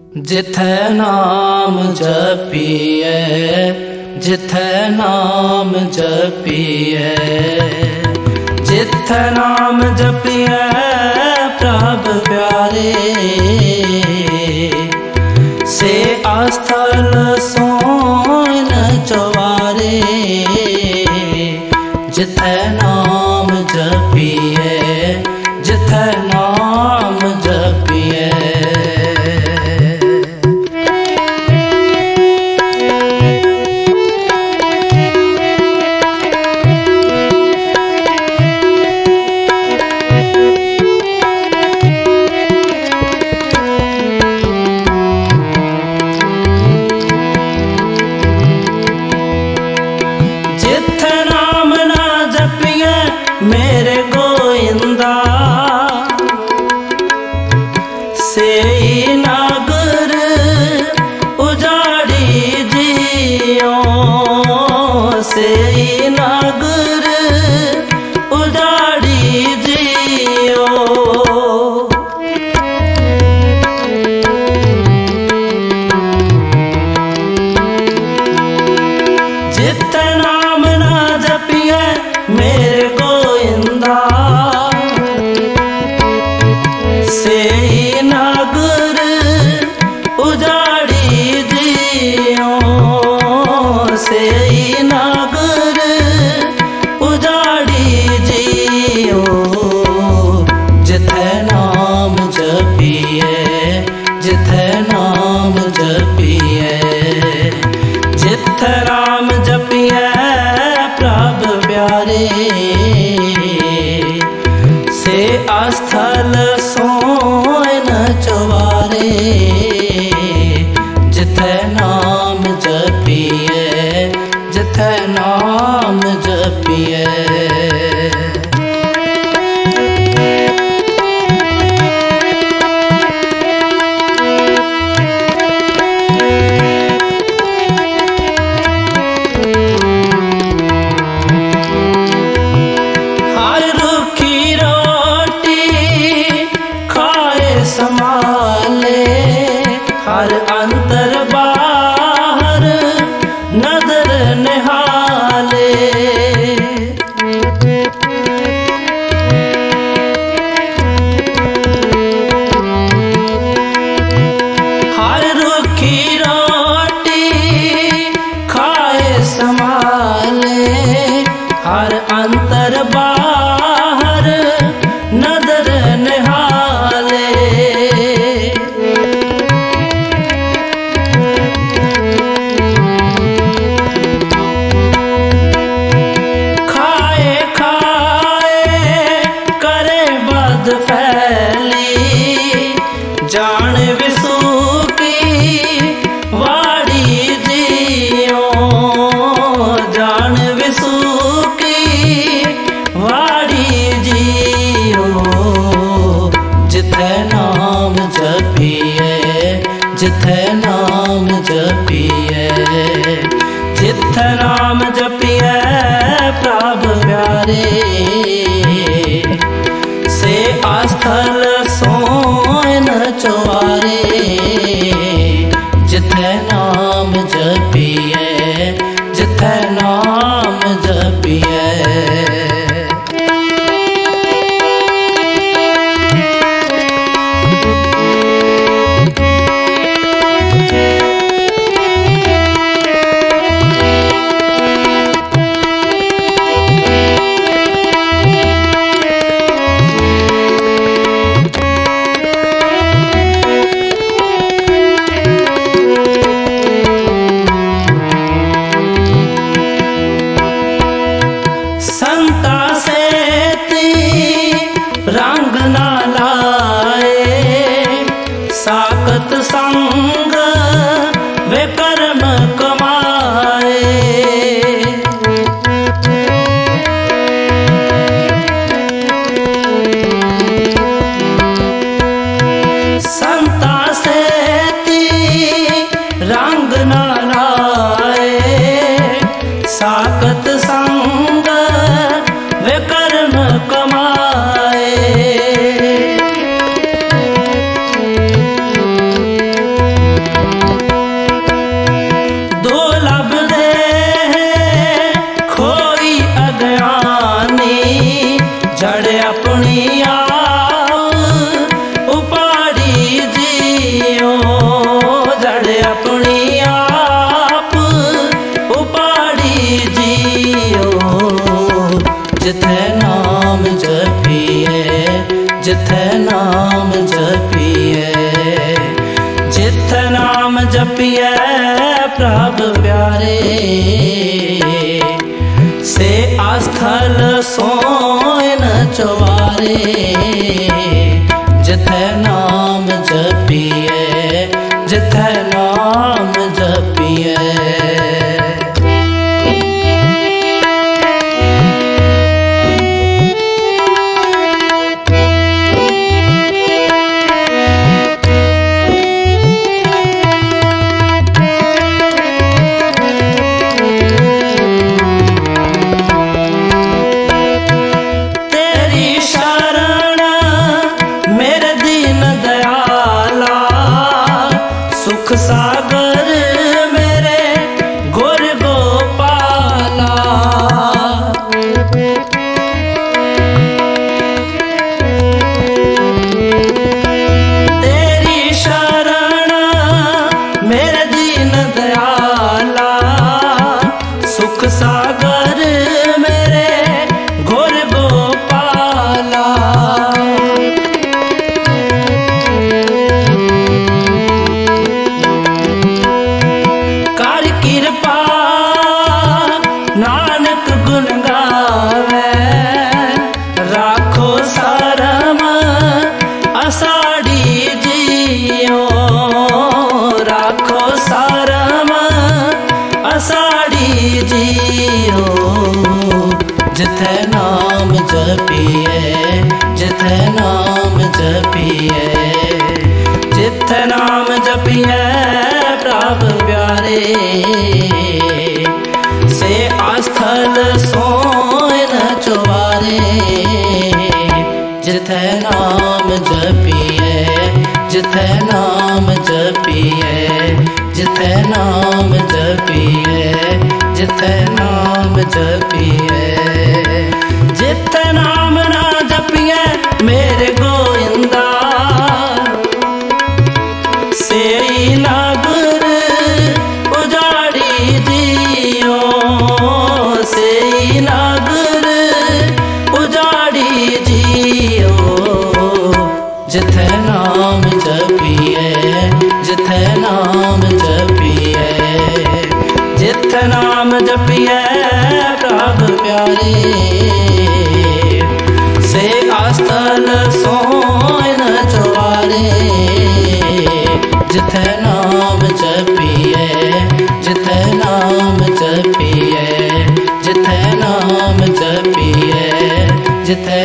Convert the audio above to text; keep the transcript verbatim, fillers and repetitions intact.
जिथे नाम जपिए जिथे नाम जपिए जिथे नाम जपिए प्रभ प्यारे से आस्थल सोन चवारे। जिथे नाम जपिए जिथे नाम जपिए मेरे गोविंदा से नागर उजाड़ी जियो से नागर उजाड़ी जियो। जिथे नाम ना जपिए मेरे से नागर उजाड़ी जियो से नागर उजाड़ी जियो। जिथे नाम जपिए जिथे नाम जपिए जिथे नाम जपिए प्रभ प्यारे से आस्थल सोन चवारे। जिथे नाम जपिए जिथे नाम जपिए संभाले हर अंतर बाहर नजर निहाले। हर रूखी रोटी खाए संभाले हर अंतर बाहर नजर निहाले। खाए खाए करे बद फैली जान विसू की वाड़ी जियो जान विसू की वाड़ी जियो। जिथे नाम जपिए जिथे नाम जपिए जिथे नाम जपिए प्रभ प्यारे से आस्थल सोन चवारे। जिथे नाम जपिए जिथे नाम जपिए जपिए प्रभ प्यारे, से आस्थल सोय न चवारे। जिथे नाम जपिए, जिथे नाम जपिए। सुख सागर मेरे गुर गोपाला, तेरी शरण मेरे दीन दयाला। सुख सागर मेरे गुर गोपाला, कृपा नानक गुण गावे। राखो सरम असाड़ी जियो, राखो सरम असाड़ी जियो। जिथे नाम जपिए, जिथे नाम जपिए। जिथे नाम जपिए प्रभ प्यारे, से आस्थल सोय न चवारे। जिथे नाम जपिए, जिथे नाम जपिए। जिथे नाम जपिए, जिथे नाम जपिए। जिथे नाम ना जपिए मेरे गोविंदा, से नागुर उजाड़ी दियो। से नागुर उजाड़ी जियो। जिथे नाम जपिए, जिथे नाम जपिए। जिथे नाम जपिए प्रभ प्यारे, से आस्थल सोय न चवारे। जिथे नाम जपिए, जिथे नाम जपिए। जिथे नाम जपिए, जिथे